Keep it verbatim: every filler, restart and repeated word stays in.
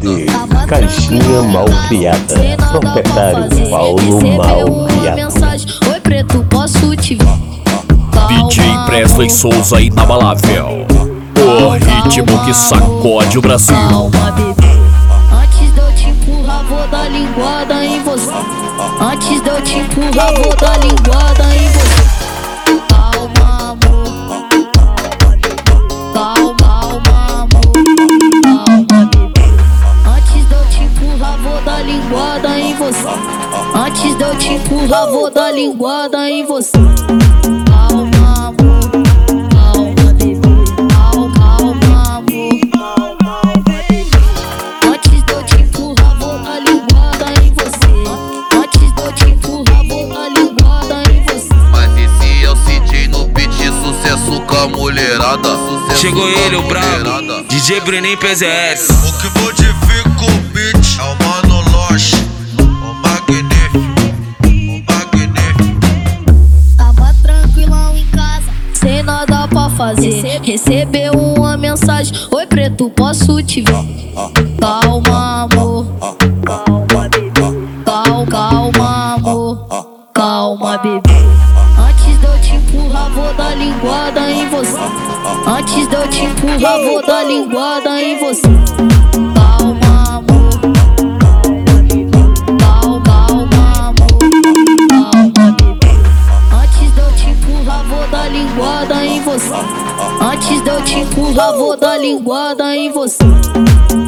bebê, caixinha mal criada. Proprietário Paulo Malcriado. Oi preto, posso te ver? D J Presley Souza inabalável, o ritmo que sacode o Brasil. Calma, bebê. Antes de eu te empurrar, vou dar linguada em você. Antes de eu te empurrar, vou dar linguada em você. Calma, amor. Calma, calma, amor. Calma, bebê. Antes de eu te empurrar, vou dar linguada em você. Antes de eu te empurrar, vou dar linguada em você. Calma, amor. Calma, bebê. Calma, calma, amor. Antes de eu te empurrar, vou dar linguada em você. Antes de eu te empurrar, vou dar linguada em você. Mas esse é o C J no beat, sucesso com a mulherada. Sucesso Chegou com a ele, o brabo, mulherada. D J Bruninho P Z S. O que modifica o beat é o Mano Loche, o magnífico, o magnífico. Tava tranquilão em casa, sem nada pra fazer. Recebeu uma mensagem: oi preto, posso te ver? Calma, amor. Calma, bebê. Calma, calma, amor. Calma, bebê. Antes de eu te empurrar, vou dar linguada em você. Antes de eu te empurrar, vou dar linguada em você. Calma, amor. Calma, calma, amor. Calma, bebê. Antes de eu te empurrar, vou dar linguada em você. Antes de eu te empurrar, vou dar linguada em você.